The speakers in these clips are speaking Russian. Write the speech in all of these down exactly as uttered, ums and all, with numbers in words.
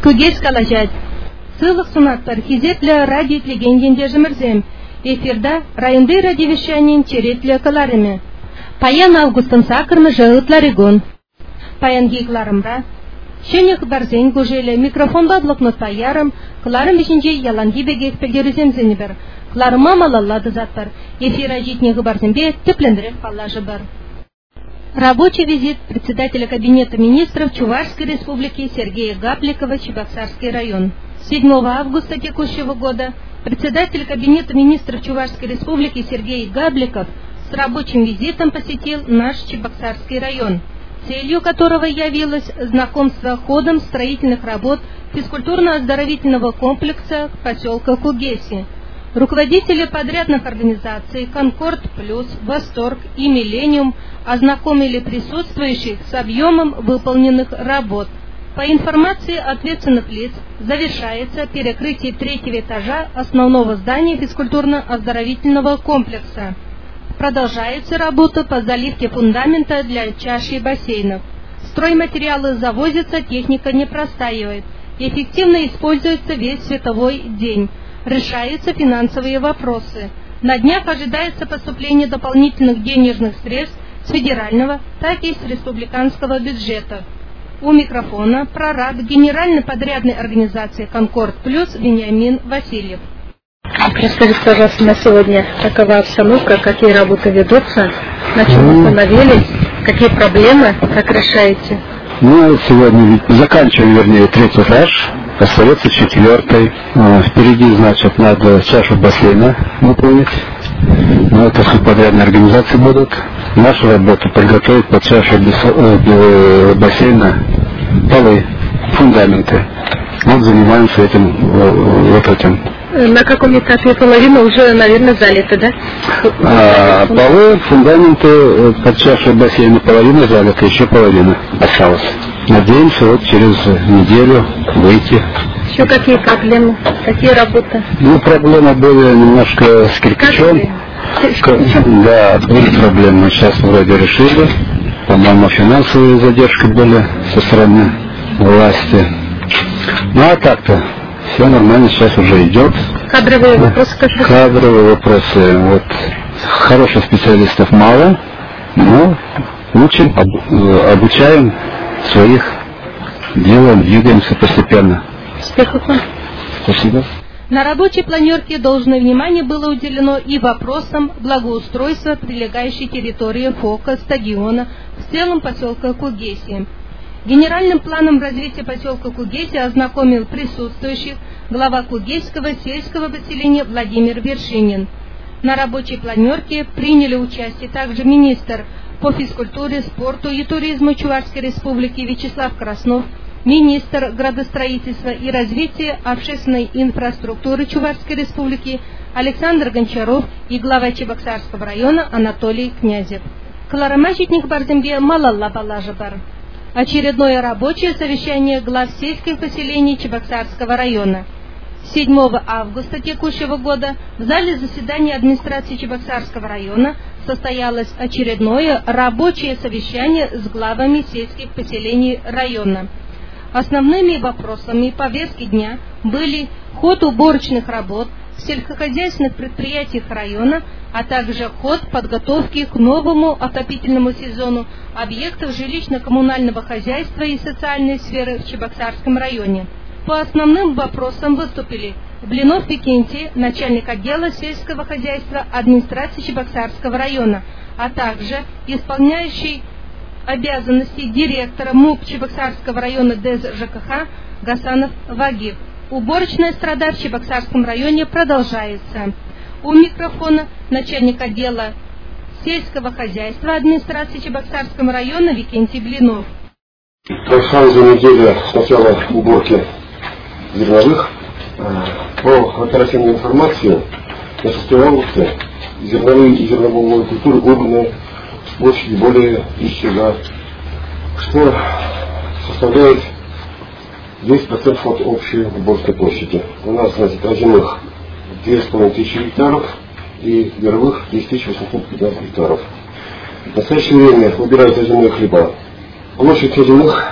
Күгес калажат. Сылық сунаттар хизетлі радио легенден жымырзем. Эфирда районды радиовещанин черетлі каларыми. Паян августын сакырмы жығытларыгон. Паян гейкларымра. Шенек барзен гужелі микрофонда блокнотта ярым, кыларым бешінже яланги беге экспелдерізем зенібір. Кыларыма малаллады заттар. Эфира житнегі барзенбе теплендірек паллажы бар. Рабочий визит председателя Кабинета министров Чувашской республики Сергея Гапликова, Чебоксарский район. седьмого августа текущего года председатель Кабинета министров Чувашской республики Сергей Гапликов с рабочим визитом посетил наш Чебоксарский район, целью которого явилось знакомство ходом строительных работ физкультурно-оздоровительного комплекса поселка Кугеси. Руководители подрядных организаций «Конкорд Плюс», «Восторг» и «Миллениум» ознакомили присутствующих с объемом выполненных работ. По информации ответственных лиц, завершается перекрытие третьего этажа основного здания физкультурно-оздоровительного комплекса. Продолжается работа по заливке фундамента для чаши и бассейнов. Стройматериалы завозятся, техника не простаивает. Эффективно используется весь световой день. Решаются финансовые вопросы. На днях ожидается поступление дополнительных денежных средств с федерального, так и с республиканского бюджета. У микрофона прораб Генеральной подрядной организации «Конкорд Плюс» Вениамин Васильев. Расскажите, пожалуйста, на сегодня какова обстановка, какие работы ведутся, на чем остановились, какие проблемы, как решаете? Ну, сегодня заканчиваем, вернее, третий этаж, остается четвертый. Впереди, значит, надо чашу бассейна выполнить. Но это субподрядные организации будут. Наша работа подготовить под чашу бассейна полы, фундаменты. Вот занимаемся этим, вот этим. На каком этапе половина уже, наверное, залита, да? А, полы, фундаменты под чашу бассейна половина залита, еще половина осталась. Надеемся вот через неделю выйти. Еще какие проблемы? Какие работы? Ну, проблемы были немножко с кирпичом. Да, были проблемы. Сейчас вроде решили. По-моему, финансовые задержки были со стороны власти. Ну, а так-то все нормально, сейчас уже идет. Кадровые вопросы какие? Кадровые вопросы. Вот хороших специалистов мало, но учим, обучаем своих, делаем, двигаемся постепенно. Успехов вам. Спасибо. На рабочей планерке должное внимание было уделено и вопросам благоустройства прилегающей территории ФОКа, стадиона, в целом поселка Кугеси. Генеральным планом развития поселка Кугеси ознакомил присутствующих глава Кугесского сельского поселения Владимир Вершинин. На рабочей планерке приняли участие также министр по физкультуре, спорту и туризму Чувашской республики Вячеслав Краснов, министр градостроительства и развития общественной инфраструктуры Чувашской республики Александр Гончаров и глава Чебоксарского района Анатолий Князев. Кларамащитник Барзембе Малалла Балажа бар. Очередное рабочее совещание глав сельских поселений Чебоксарского района. седьмого августа текущего года в зале заседания администрации Чебоксарского района состоялось очередное рабочее совещание с главами сельских поселений района. Основными вопросами повестки дня были ход уборочных работ в сельскохозяйственных предприятиях района, а также ход подготовки к новому отопительному сезону объектов жилищно-коммунального хозяйства и социальной сферы в Чебоксарском районе. По основным вопросам выступили Блинов Викентий, начальник отдела сельского хозяйства администрации Чебоксарского района, а также исполняющий обязанности директора МУП Чебоксарского района ДЭС ЖКХ Гасанов Вагив. Уборочная страда в Чебоксарском районе продолжается. У микрофона начальник отдела сельского хозяйства администрации Чебоксарского района Викентий Блинов. Прошла за неделю с начала уборки зерновых. По оперативной информации на шестого августа зерновые и зерновые культуры убраны площади более тысячи га, что составляет десять процентов от общей уборской площади. У нас, значит, озимых две с половиной тысячи гектаров и яровых десять тысяч восемьсот пятнадцать гектаров. В настоящее время убирают озимые хлеба. Площадь озимых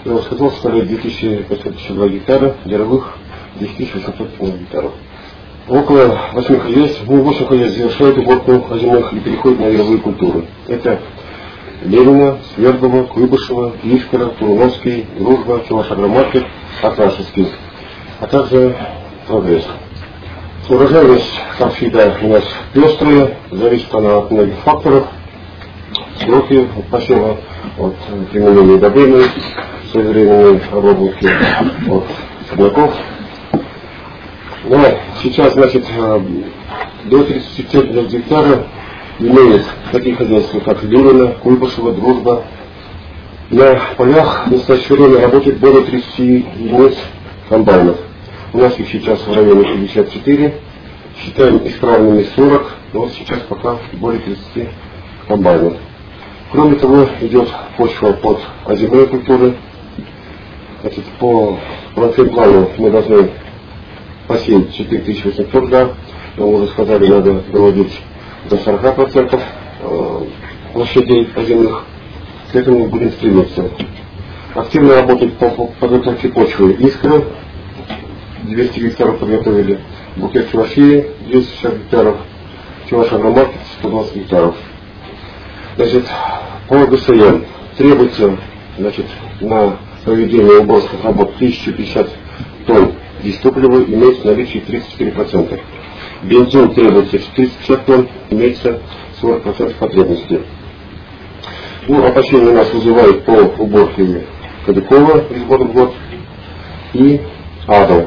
Скотов составляет две тысячи пятьсот пятьдесят два гектара, яровых десять тысяч восемьсот пятнадцать гектаров. Около восьми хозяйств, ну, восемь хозяйств завершают уборку озимых и переходят на яровые культуры. Это Ленина, Свердлова, Куйбышева, Искра, Туруновский, Дружба, Чуваш-Агромаркет, Акрашевский, а также Прогресс. Урожайность, как всегда, у нас пестрая, зависит она от многих факторов. Сроки посева, от применения удобрений, своевременной обработки, от сорняков. Но сейчас, значит, до тридцати пяти гектара имеют такие хозяйства, как Ленина, Куйбышева, Дружба. На полях в настоящее время работает более тридцати единиц комбайнов. У нас их сейчас в районе пятьдесят четыре, считаем исправными сорок, но вот сейчас пока более тридцати комбайнов. Кроме того, идет почва под озимые культуры. Значит, по плану мы должны посеять четыре тысячи восемьсот га, но уже сказали, надо доводить до сорока процентов площадей озимых. К этому будем стремиться. Активно работать по подготовке почвы Искра, двести гектаров подготовили, Букет Чувашии, двести шестьдесят гектаров, Чуваш-Агромаркет, сто двадцать гектаров. Значит, по ГСМ требуется, значит, на проведение уборочных работ тысяча пятьдесят тонн дизтоплива, имеется наличие тридцать четыре процента. Бензин требуется четыреста пятьдесят тонн, имеется сорок процентов потребности. Ну, опасения нас вызывают по уборке Кадыкова из года в год и Адова.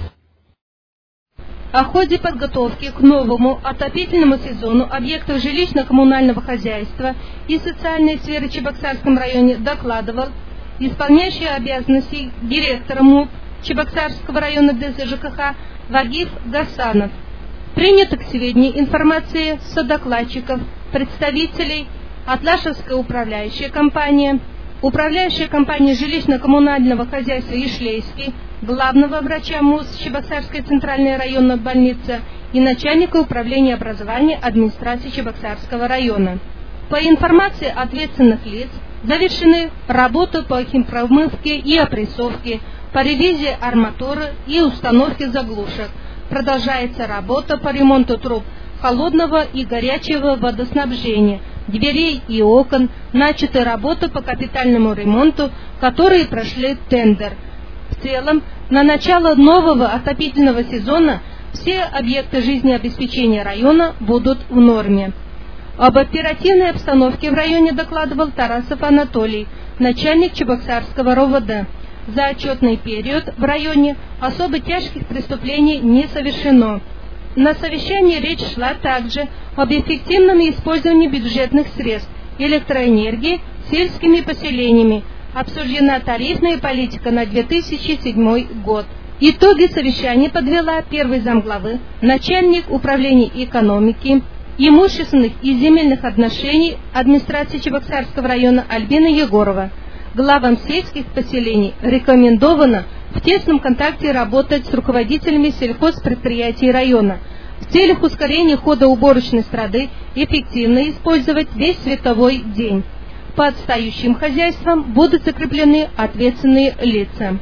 О ходе подготовки к новому отопительному сезону объектов жилищно-коммунального хозяйства и социальной сферы в Чебоксарском районе докладывал исполняющий обязанности директора МУП Чебоксарского района ДСЖКХ Вагиф Гасанов. Принята к сведению информация с докладчиков, представителей Атлашевская управляющая компания, управляющая компания жилищно-коммунального хозяйства Ишлейский, главного врача МУС Чебоксарской центральной районной больницы и начальника управления образования администрации Чебоксарского района. По информации ответственных лиц, завершены работы по химпромывке и опрессовке, по ревизии арматуры и установке заглушек. Продолжается работа по ремонту труб холодного и горячего водоснабжения, дверей и окон, начаты работы по капитальному ремонту, которые прошли тендер. В целом, на начало нового отопительного сезона все объекты жизнеобеспечения района будут в норме. Об оперативной обстановке в районе докладывал Тарасов Анатолий, начальник Чебоксарского РОВД. За отчетный период в районе особо тяжких преступлений не совершено. На совещании речь шла также об эффективном использовании бюджетных средств электроэнергии сельскими поселениями. Обсуждена тарифная политика на две тысячи седьмой год. Итоги совещания подвела первый замглавы, начальник управления экономики, имущественных и земельных отношений администрации Чебоксарского района Альбина Егорова. Главам сельских поселений рекомендовано в тесном контакте работать с руководителями сельхозпредприятий района. В целях ускорения хода уборочной страды эффективно использовать весь световой день. По отстающим хозяйствам будут закреплены ответственные лица.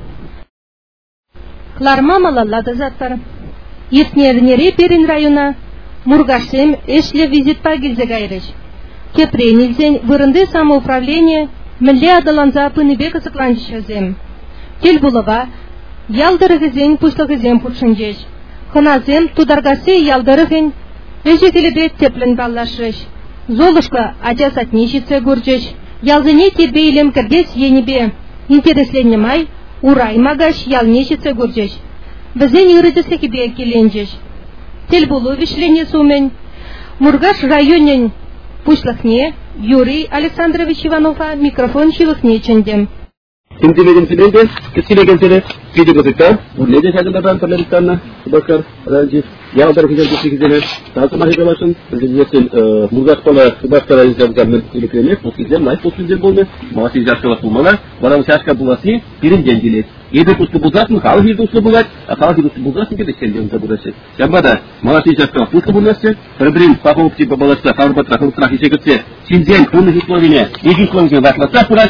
Кларма малаллады заттар. Иртнернере перин района Мургашем эшле визит пагильзегайрыш. Кепренильзень вырынды самоуправления Милли адаланза пыныбека сыкланчазем. Тельбулова ялдырыгызень пушлыгызем пуршынжеш. Ханазем тударгасе ялдырыгын эжекелебе теплен баллашыш. Золушка атя сатнищице гуржеш. Ялзыне тербейлем киргес енебе. Интересленемай урай магаш ялнещице гуржеш. Бізен юридысы кебе келенжеш. Тельбулу вишлене сумен. Мургаш районен пушлыхне Юрий Александрович Иванова микрофон шивыхне чендем. Интеллигентные, интеллигентные, видеогазета, уледи хагадабан парламентарна, Бакар, Раджи, я удар хотел бы так махивашен, если мургаш пола Бакара из Гамгамн или Кремлев, после зем, лайф после зем был, малasi жашкала пумала, варам шашка буласи, пирин денделет. Еды после бузасн, халги после булать, а халги после бузасн где сендем забурасы. Ямбада, малasi жашкала после буласи, прибрин папа типа баласа, харба трахал трахи секретсе, синзен кунных условия, иди слонге ватласа пурасы.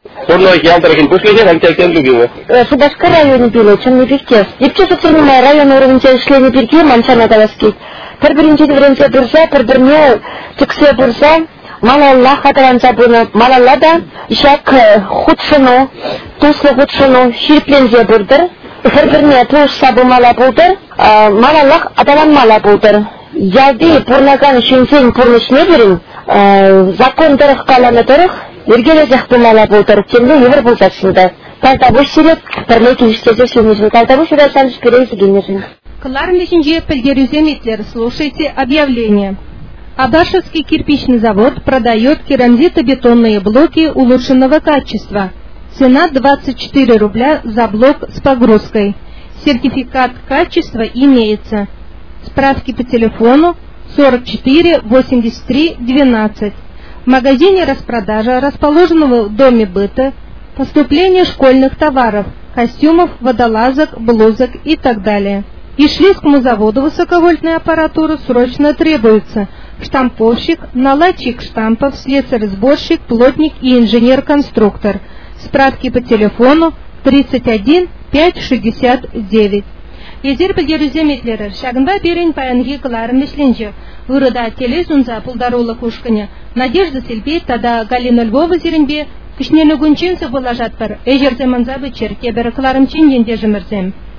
Порно ялтарахин пушлиге, антиактен любила. Шубашкар районы биле, Чернебекте. Епче социальный район уровня шлени берги, Манчана Даваски. Пер биринчи варианте бурса, пер бірне тексе бурса, малалла хатаранца буна, малалла да, ишак худшыну, туслы худшыну, ширплензе бурдыр. Пер бірне туш сабу мала булдыр, малаллах аталан мала булдыр. Ялды пурнаган шынсен пурнышне берин, закон дырых каланы дырых, Ергеле захпымала булдыр, темле евр булдырсында. Талтабуш сирек, пірле келіштезе шлемежін, талтабуш урасаныш перейзі генежін. Кларм бешенже пельгерюземитлер, слушайте объявление. Абашевский кирпичный завод продает керамзитобетонные блоки улучшенного качества. Цена двадцать четыре рубля за блок с погрузкой. Сертификат качества имеется. Справки по телефону сорок четыре восемьдесят три двенадцать. В магазине распродажа, расположенного в доме быта, поступление школьных товаров, костюмов, водолазок, блузок и так далее. Ишлийскому заводу высоковольтной аппаратуры срочно требуется штамповщик, наладчик штампов, слесарь-сборщик, плотник и инженер-конструктор. Справки по телефону тридцать один пять шестьдесят девять. Езер пельгерюземитлері, шагында берін паянги кыларым мешленже. Вырыда телес унза пулдарулы кушкыне. Надежда Сельбей, тада Галина Львова зеренбе, кішнені гүнченсі болажат бір, әжерзе манзабы черке бірі кыларым ченден дежімірзем.